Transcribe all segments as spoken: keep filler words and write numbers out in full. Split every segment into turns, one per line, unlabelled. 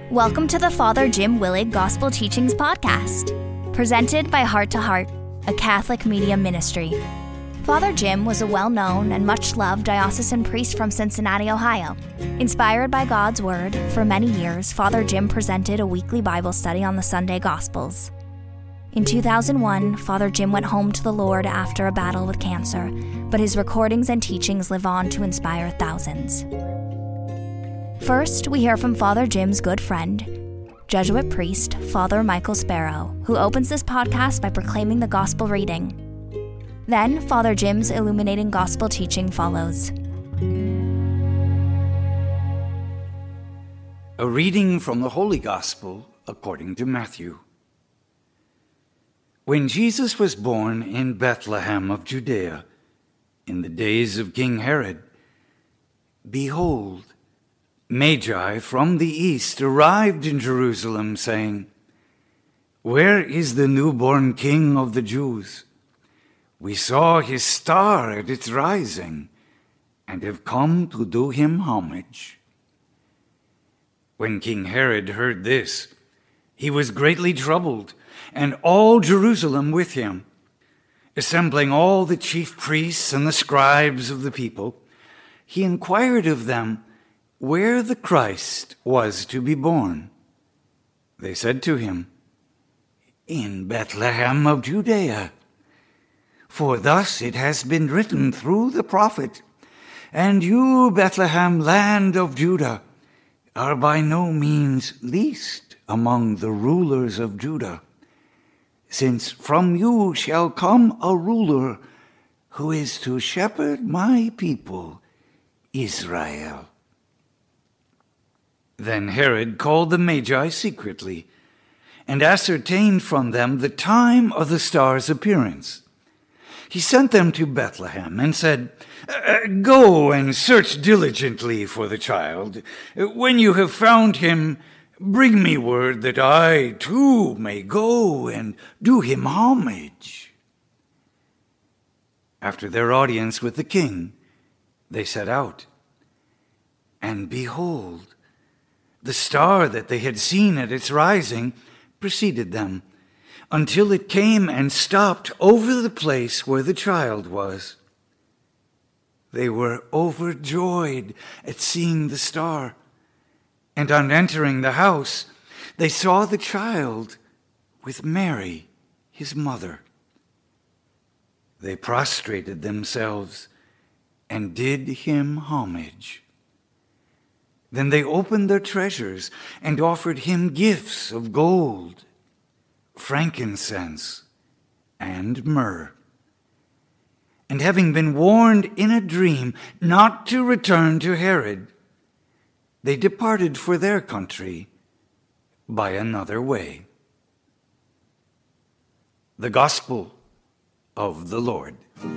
Welcome to the Father Jim Willig Gospel Teachings Podcast, presented by Heart to Heart, a Catholic media ministry. Father Jim was a well-known and much-loved diocesan priest from Cincinnati, Ohio. Inspired by God's Word, for many years, Father Jim presented a weekly Bible study on the Sunday Gospels. In two thousand one, Father Jim went home to the Lord after a battle with cancer, but his recordings and teachings live on to inspire thousands. First, we hear from Father Jim's good friend, Jesuit priest Father Michael Sparrow, who opens this podcast by proclaiming the Gospel reading. Then, Father Jim's illuminating Gospel teaching follows.
A reading from the Holy Gospel according to Matthew. When Jesus was born in Bethlehem of Judea, in the days of King Herod, behold, Magi from the east arrived in Jerusalem, saying, "Where is the newborn King of the Jews? We saw his star at its rising, and have come to do him homage." When King Herod heard this, he was greatly troubled, and all Jerusalem with him. Assembling all the chief priests and the scribes of the people, he inquired of them where the Christ was to be born. They said to him, "In Bethlehem of Judea. For thus it has been written through the prophet, and you, Bethlehem, land of Judah, are by no means least among the rulers of Judah, since from you shall come a ruler who is to shepherd my people, Israel." Then Herod called the Magi secretly, and ascertained from them the time of the star's appearance. He sent them to Bethlehem and said, "Go and search diligently for the child. When you have found him, bring me word that I, too, may go and do him homage." After their audience with the king, they set out. And behold, the star that they had seen at its rising preceded them, until it came and stopped over the place where the child was. They were overjoyed at seeing the star, and on entering the house, they saw the child with Mary, his mother. They prostrated themselves and did him homage. Then they opened their treasures and offered him gifts of gold, frankincense, and myrrh. And having been warned in a dream not to return to Herod, they departed for their country by another way. The Gospel of the Lord.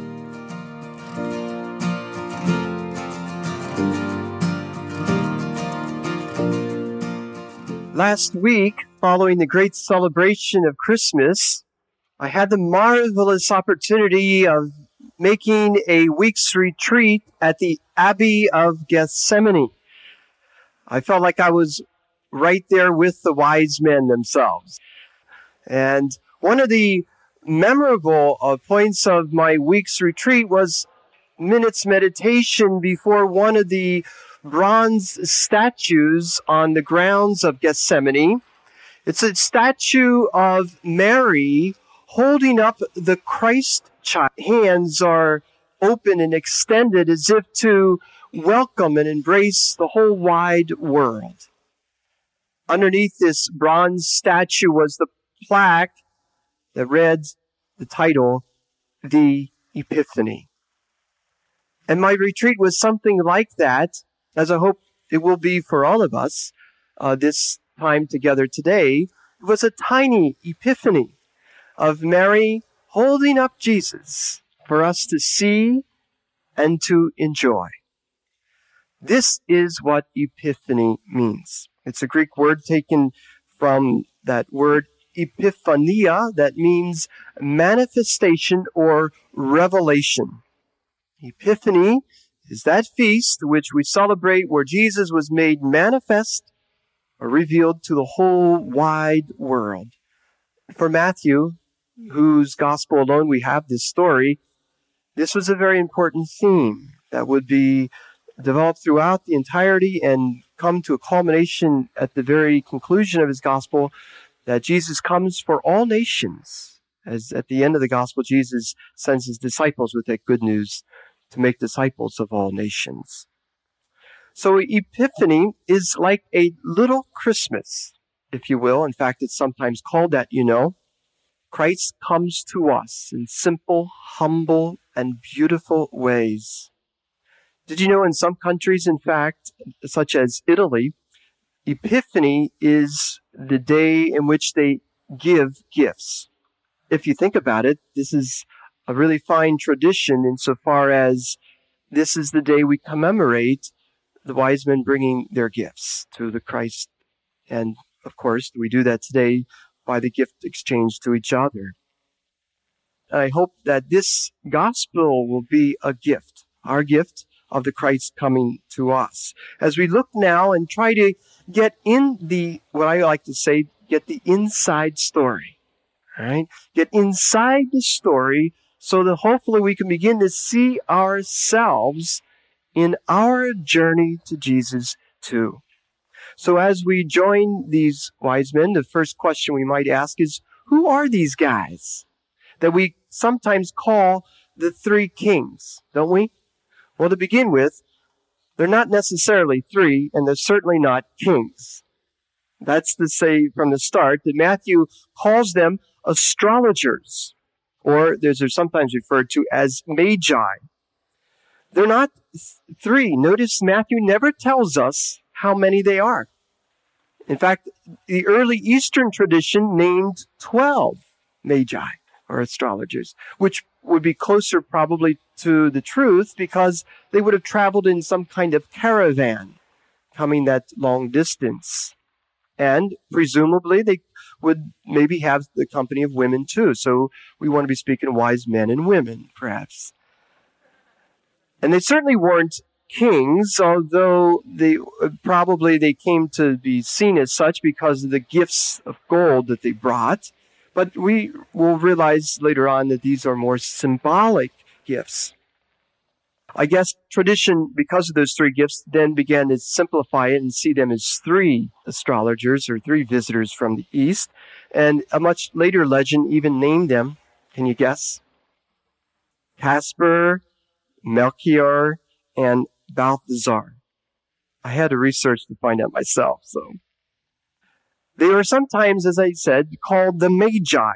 Last week, following the great celebration of Christmas, I had the marvelous opportunity of making a week's retreat at the Abbey of Gethsemani. I felt like I was right there with the wise men themselves. And one of the memorable uh, points of my week's retreat was minutes meditation before one of the bronze statues on the grounds of Gethsemani. It's a statue of Mary holding up the Christ child. Hands are open and extended as if to welcome and embrace the whole wide world. Underneath this bronze statue was the plaque that read the title, The Epiphany. And my retreat was something like that, as I hope it will be for all of us uh, this time together today. It was a tiny epiphany of Mary holding up Jesus for us to see and to enjoy. This is what epiphany means. It's a Greek word taken from that word epiphania, that means manifestation or revelation. Epiphany is that feast which we celebrate where Jesus was made manifest are revealed to the whole wide world. For Matthew, whose gospel alone we have this story, this was a very important theme that would be developed throughout the entirety and come to a culmination at the very conclusion of his gospel, that Jesus comes for all nations. As at the end of the gospel, Jesus sends his disciples with that good news to make disciples of all nations. So Epiphany is like a little Christmas, if you will. In fact, it's sometimes called that, you know. Christ comes to us in simple, humble, and beautiful ways. Did you know in some countries, in fact, such as Italy, Epiphany is the day in which they give gifts? If you think about it, this is a really fine tradition insofar as this is the day we commemorate the wise men bringing their gifts to the Christ. And, of course, we do that today by the gift exchange to each other. I hope that this gospel will be a gift, our gift of the Christ coming to us. As we look now and try to get in the, what I like to say, get the inside story, all right? Get inside the story so that hopefully we can begin to see ourselves in our journey to Jesus too. So as we join these wise men, the first question we might ask is, who are these guys that we sometimes call the three kings, don't we? Well, to begin with, they're not necessarily three, and they're certainly not kings. That's to say from the start that Matthew calls them astrologers, or they're sometimes referred to as magi. They're not th- three. Notice Matthew never tells us how many they are. In fact, the early Eastern tradition named twelve magi, or astrologers, which would be closer probably to the truth because they would have traveled in some kind of caravan coming that long distance. And presumably they would maybe have the company of women too. So we want to be speaking of wise men and women, perhaps. And they certainly weren't kings, although they probably they came to be seen as such because of the gifts of gold that they brought. But we will realize later on that these are more symbolic gifts. I guess tradition, because of those three gifts, then began to simplify it and see them as three astrologers or three visitors from the east. And a much later legend even named them, can you guess? Casper, Melchior, and Balthazar. I had to research to find out myself, so. They are sometimes, as I said, called the Magi,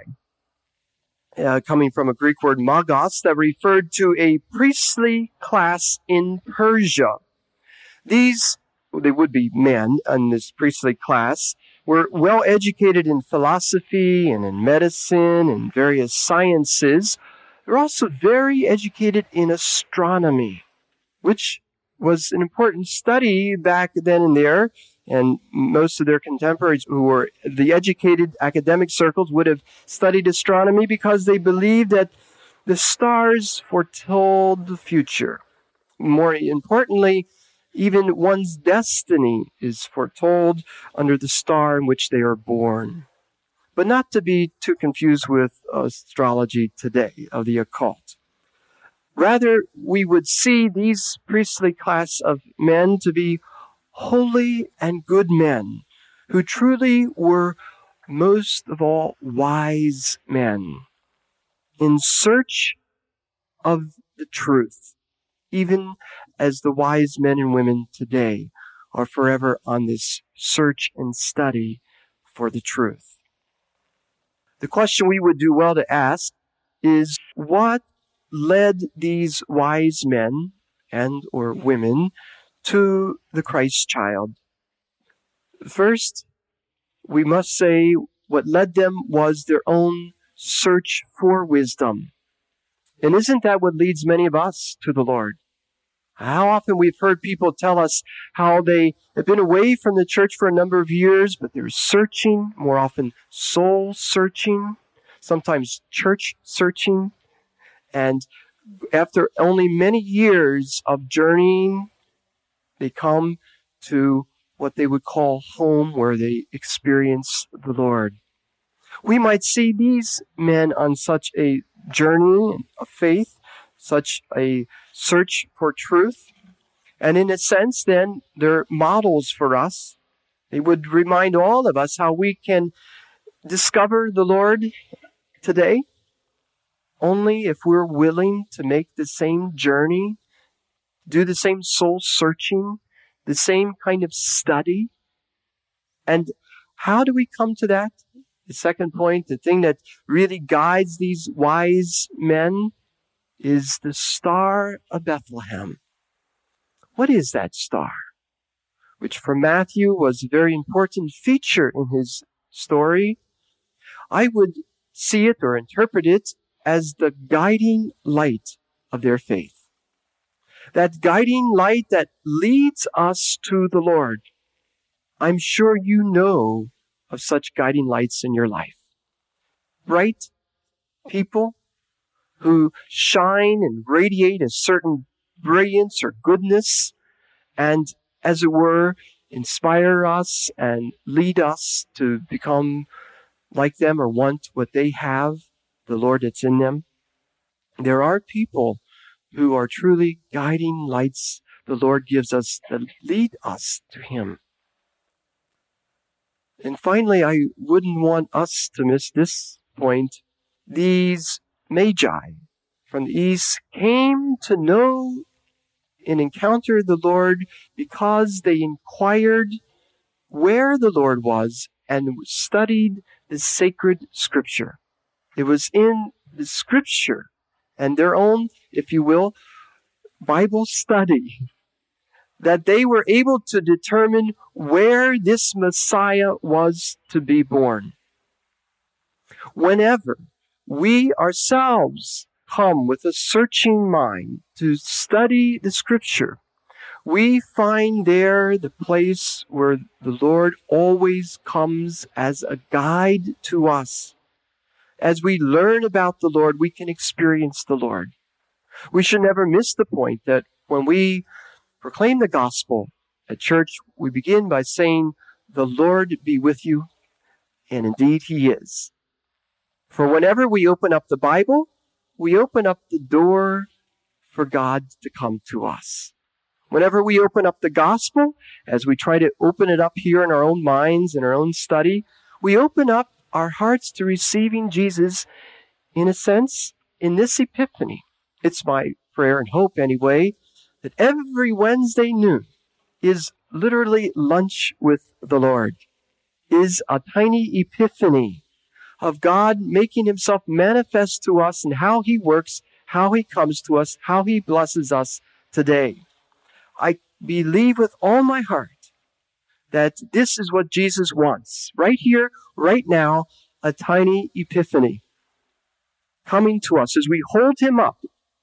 uh, coming from a Greek word magos that referred to a priestly class in Persia. These, well, they would be men in this priestly class, were well educated in philosophy and in medicine and various sciences. They're also very educated in astronomy, which was an important study back then and there. And most of their contemporaries who were the educated academic circles would have studied astronomy because they believed that the stars foretold the future. More importantly, even one's destiny is foretold under the star in which they are born. But not to be too confused with astrology today of the occult. Rather, we would see these priestly class of men to be holy and good men who truly were most of all wise men in search of the truth, even as the wise men and women today are forever on this search and study for the truth. The question we would do well to ask is, what led these wise men and or women to the Christ child? First, we must say what led them was their own search for wisdom. And isn't that what leads many of us to the Lord? How often we've heard people tell us how they have been away from the church for a number of years, but they're searching, more often soul searching, sometimes church searching. And after only many years of journeying, they come to what they would call home, where they experience the Lord. We might see these men on such a journey of faith, such a search for truth. And in a sense, then, they're models for us. They would remind all of us how we can discover the Lord today only if we're willing to make the same journey, do the same soul searching, the same kind of study. And how do we come to that? The second point, the thing that really guides these wise men, is the Star of Bethlehem. What is that star? Which for Matthew was a very important feature in his story. I would see it or interpret it as the guiding light of their faith. That guiding light that leads us to the Lord. I'm sure you know of such guiding lights in your life. Bright people who shine and radiate a certain brilliance or goodness, and as it were, inspire us and lead us to become like them or want what they have, the Lord that's in them. There are people who are truly guiding lights the Lord gives us that lead us to Him. And finally, I wouldn't want us to miss this point. These Magi from the east came to know and encounter the Lord because they inquired where the Lord was and studied the sacred Scripture. It was in the Scripture and their own, if you will, Bible study that they were able to determine where this Messiah was to be born. Whenever we ourselves come with a searching mind to study the Scripture, we find there the place where the Lord always comes as a guide to us. As we learn about the Lord, we can experience the Lord. We should never miss the point that when we proclaim the gospel at church, we begin by saying, "The Lord be with you," and indeed He is. For whenever we open up the Bible, we open up the door for God to come to us. Whenever we open up the gospel, as we try to open it up here in our own minds, in our own study, we open up our hearts to receiving Jesus, in a sense, in this Epiphany. It's my prayer and hope, anyway, that every Wednesday noon is literally lunch with the Lord, is a tiny epiphany of God making Himself manifest to us and how He works, how He comes to us, how He blesses us today. I believe with all my heart that this is what Jesus wants. Right here, right now, a tiny epiphany coming to us as we hold Him up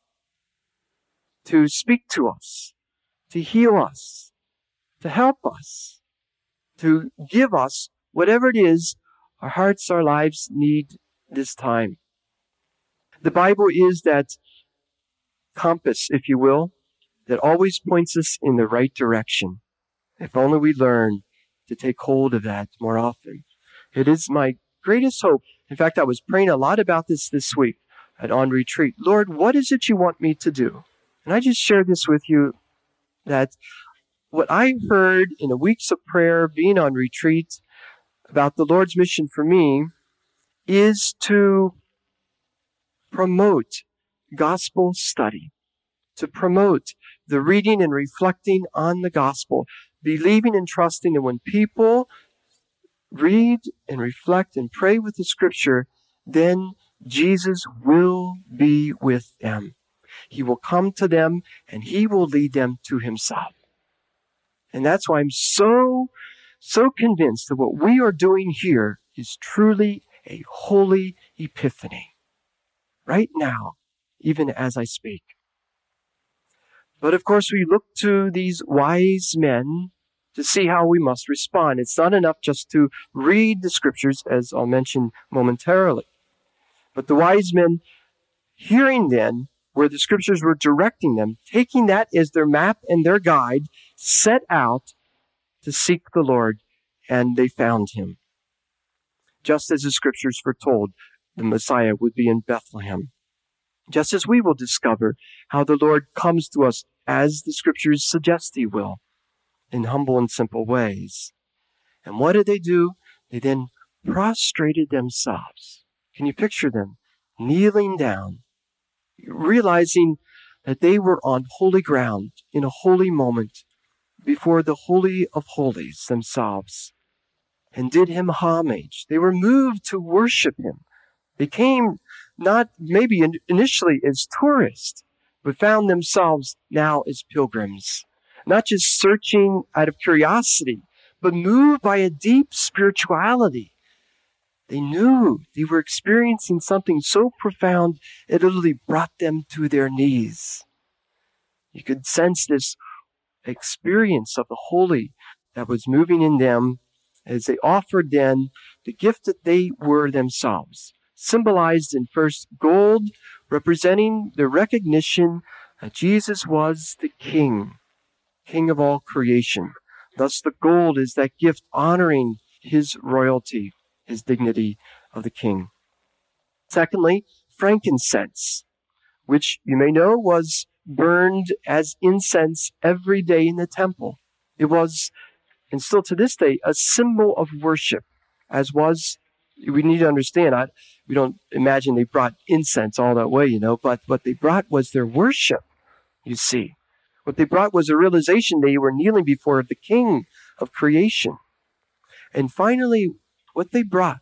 to speak to us, to heal us, to help us, to give us whatever it is our hearts, our lives need this time. The Bible is that compass, if you will, that always points us in the right direction. If only we learn to take hold of that more often. It is my greatest hope. In fact, I was praying a lot about this this week at On Retreat. Lord, what is it you want me to do? And I just shared this with you, that what I heard in the weeks of prayer, being on retreat, about the Lord's mission for me is to promote gospel study, to promote the reading and reflecting on the gospel, believing and trusting that when people read and reflect and pray with the Scripture, then Jesus will be with them. He will come to them and He will lead them to Himself. And that's why I'm so, so convinced that what we are doing here is truly a holy epiphany. Right now, even as I speak. But of course, we look to these wise men to see how we must respond. It's not enough just to read the Scriptures, as I'll mention momentarily. But the wise men, hearing then where the Scriptures were directing them, taking that as their map and their guide, set out to seek the Lord, and they found him. Just as the scriptures foretold, the Messiah would be in Bethlehem. Just as we will discover how the Lord comes to us as the scriptures suggest he will, in humble and simple ways. And what did they do? They then prostrated themselves. Can you picture them kneeling down, realizing that they were on holy ground in a holy moment before the Holy of Holies themselves, and did him homage. They were moved to worship him. They came not maybe in, initially as tourists, but found themselves now as pilgrims, not just searching out of curiosity, but moved by a deep spirituality. They knew they were experiencing something so profound, it literally brought them to their knees. You could sense this experience of the holy that was moving in them as they offered then the gift that they were themselves, symbolized in first gold, representing the recognition that Jesus was the King, King of all creation. Thus the gold is that gift honoring his royalty, his dignity of the King. Secondly, frankincense, which you may know was burned as incense every day in the temple. It was, and still to this day, a symbol of worship, as was, we need to understand, I, we don't imagine they brought incense all that way, you know, but what they brought was their worship, you see. What they brought was a realization they were kneeling before the King of creation. And finally, what they brought,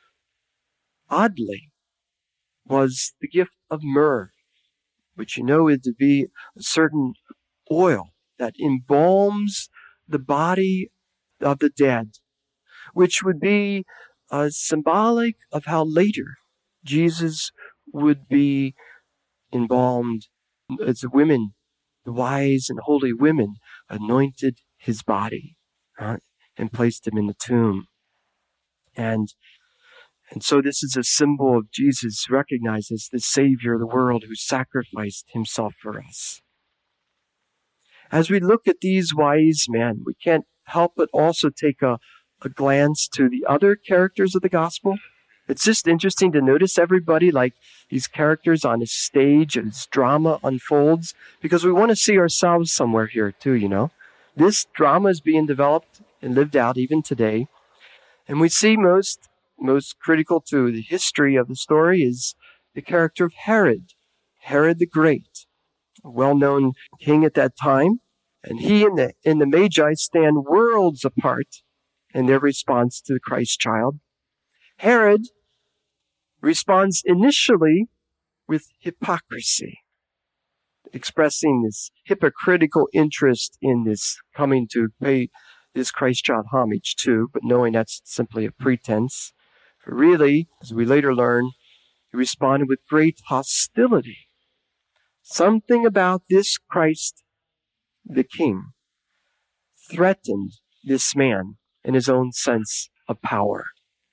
oddly, was the gift of myrrh, which you know is to be a certain oil that embalms the body of the dead, which would be uh, symbolic of how later Jesus would be embalmed as the women, the wise and holy women, anointed his body uh, and placed him in the tomb. And And so this is a symbol of Jesus recognized as the Savior of the world who sacrificed himself for us. As we look at these wise men, we can't help but also take a, a glance to the other characters of the gospel. It's just interesting to notice everybody like these characters on a stage as drama unfolds, because we want to see ourselves somewhere here too, you know. This drama is being developed and lived out even today. And we see most Most critical to the history of the story is the character of Herod, Herod the Great, a well-known king at that time. And he and the, and the Magi stand worlds apart in their response to the Christ child. Herod responds initially with hypocrisy, expressing this hypocritical interest in this coming to pay this Christ child homage to, but knowing that's simply a pretense. Really, as we later learn, he responded with great hostility. Something about this Christ, the King, threatened this man in his own sense of power.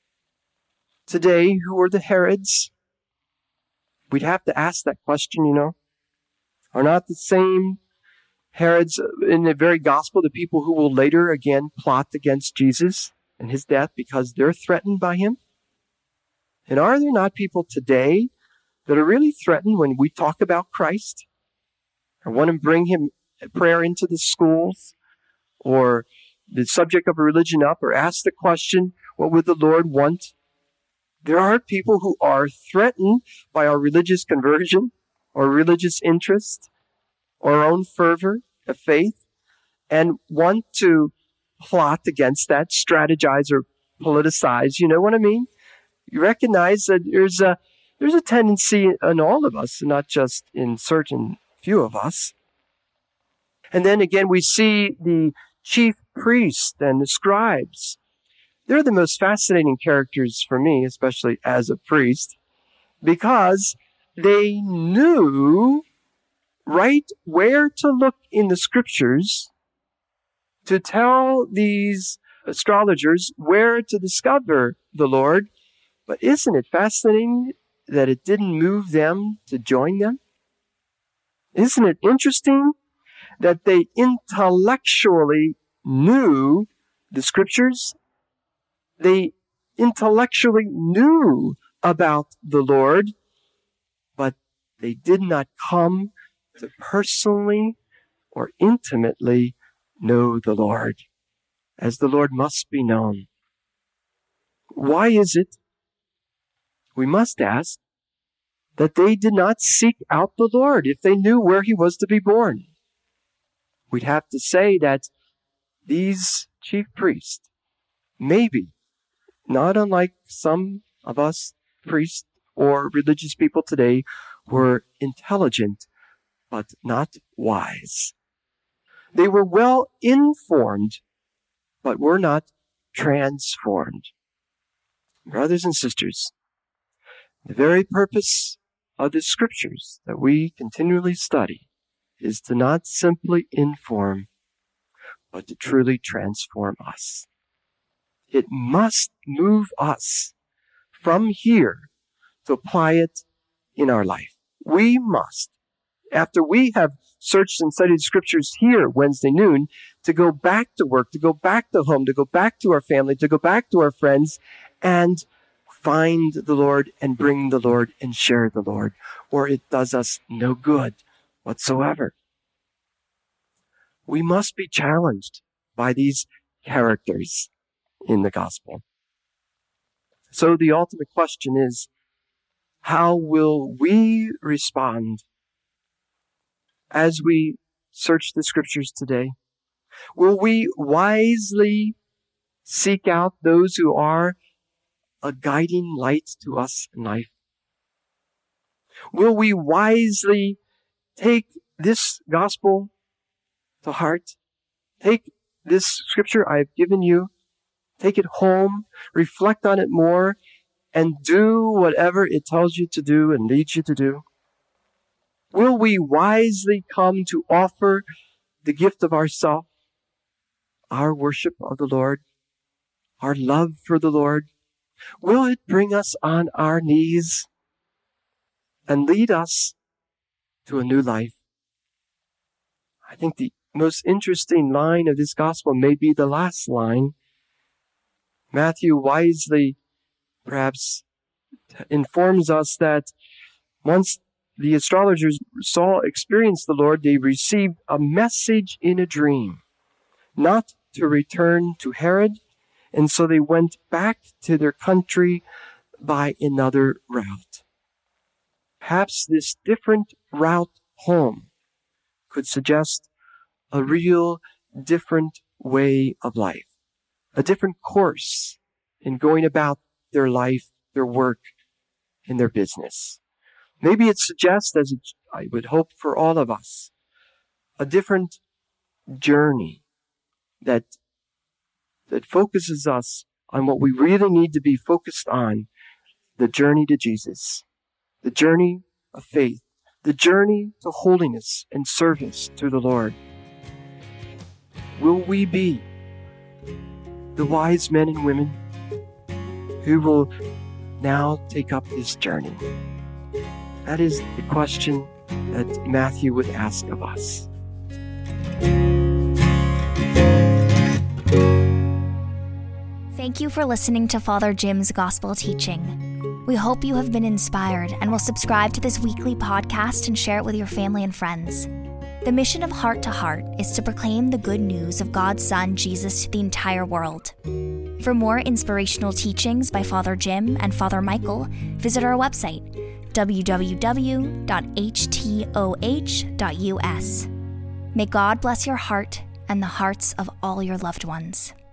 Today, who are the Herods? We'd have to ask that question, you know. Are not the same Herods in the very gospel the people who will later again plot against Jesus and his death because they're threatened by him? And are there not people today that are really threatened when we talk about Christ, or want to bring him prayer into the schools, or the subject of a religion up, or ask the question, what would the Lord want? There are people who are threatened by our religious conversion, or religious interest, or our own fervor of faith, and want to plot against that, strategize or politicize. You know what I mean? You recognize that there's a there's a tendency in all of us, not just in certain few of us. And then again, we see the chief priests and the scribes. They're the most fascinating characters for me, especially as a priest, because they knew right where to look in the scriptures to tell these astrologers where to discover the Lord. But isn't it fascinating that it didn't move them to join them? Isn't it interesting that they intellectually knew the scriptures. They intellectually knew about the Lord, but they did not come to personally or intimately know the Lord, as the Lord must be known. Why is it, we must ask, that they did not seek out the Lord if they knew where he was to be born? We'd have to say that these chief priests, maybe, not unlike some of us priests or religious people today, were intelligent, but not wise. They were well informed, but were not transformed. Brothers and sisters, the very purpose of the scriptures that we continually study is to not simply inform, but to truly transform us. It must move us from here to apply it in our life. We must, after we have searched and studied scriptures here Wednesday noon, to go back to work, to go back to home, to go back to our family, to go back to our friends, and find the Lord and bring the Lord and share the Lord, or it does us no good whatsoever. We must be challenged by these characters in the gospel. So the ultimate question is, how will we respond as we search the scriptures today? Will we wisely seek out those who are a guiding light to us in life? Will we wisely take this gospel to heart? Take this scripture I've given you, take it home, reflect on it more, and do whatever it tells you to do and leads you to do? Will we wisely come to offer the gift of ourself, our worship of the Lord, our love for the Lord? Will it bring us on our knees and lead us to a new life? I think the most interesting line of this gospel may be the last line. Matthew wisely, perhaps, informs us that once the astrologers saw, experienced the Lord, they received a message in a dream, not to return to Herod, and so they went back to their country by another route. Perhaps this different route home could suggest a real different way of life, a different course in going about their life, their work, and their business. Maybe it suggests, as it, I would hope for all of us, a different journey that that focuses us on what we really need to be focused on, the journey to Jesus, the journey of faith, the journey to holiness and service to the Lord. Will we be the wise men and women who will now take up this journey? That is the question that Matthew would ask of us.
Thank you for listening to Father Jim's Gospel Teaching. We hope you have been inspired and will subscribe to this weekly podcast and share it with your family and friends. The mission of Heart to Heart is to proclaim the good news of God's Son, Jesus, to the entire world. For more inspirational teachings by Father Jim and Father Michael, visit our website, w w w dot h t o h dot u s. May God bless your heart and the hearts of all your loved ones.